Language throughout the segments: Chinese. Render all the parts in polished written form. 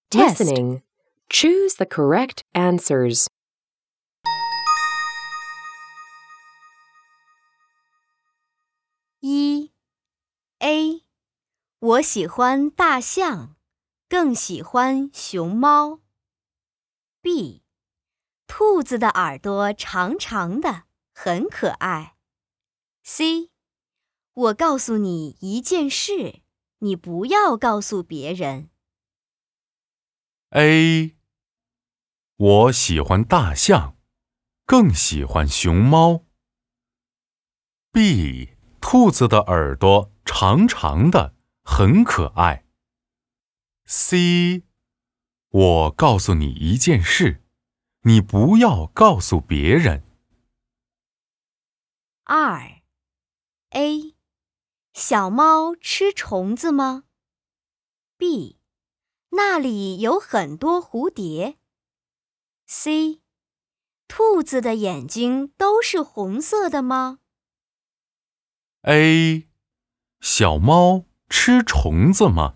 Test. Listening. Choose the correct answers. 1A 我喜欢大象，更喜欢熊猫。B 兔子的耳朵长长的，很可爱。C 我告诉你一件事，你不要告诉别人。 A 我喜欢大象，更喜欢熊猫。B 兔子的耳朵长长的，很可爱。C 我告诉你一件事，你不要告诉别人。 2A 小猫吃虫子吗？ B 那里有很多蝴蝶。 C 兔子的眼睛都是红色的吗？ A 小猫吃虫子吗？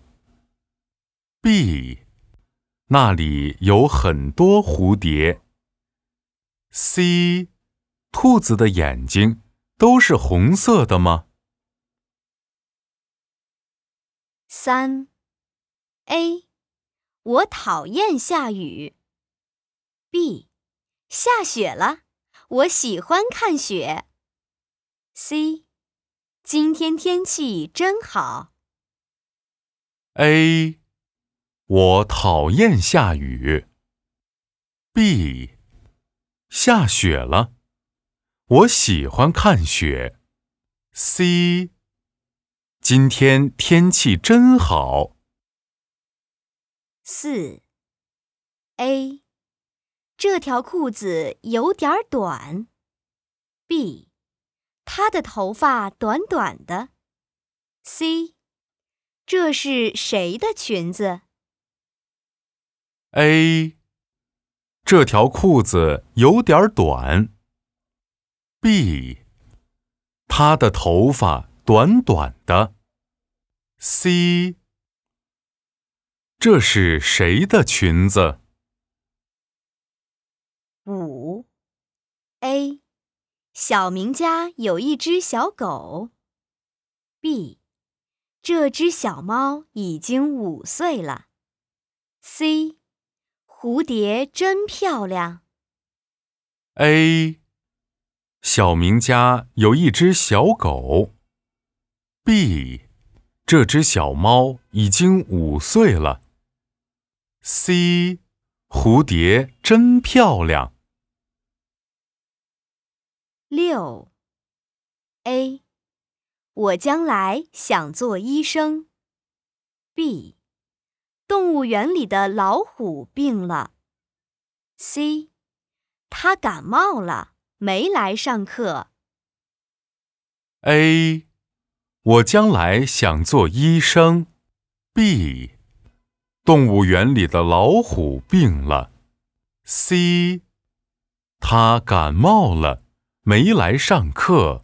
B 那里有很多蝴蝶。 C 兔子的眼睛都是红色的吗？ 3A 我讨厌下雨。 B 下雪了，我喜欢看雪。 C 今天天气真好。 A 我讨厌下雨。 B 下雪了，我喜欢看雪。 C 今天天气真好。 4A 这条裤子有点短。 B 她的头发短短的。 C 这是谁的裙子？ A 这条裤子有点短。 B 她的头发短短的。 C 这是谁的裙子？ 5A 小明家有一只小狗。 B 这只小猫已经5岁了。 C 蝴蝶真漂亮。 A 小明家有一只小狗。 B 这只小猫已经5岁了。 C 蝴蝶真漂亮。 6A 我将来想做医生。 B 动物园里的老虎病了。 C 它感冒了，没来上课。 A 我将来想做医生。 B 动物园里的老虎病了。 C 它感冒了，没来上课。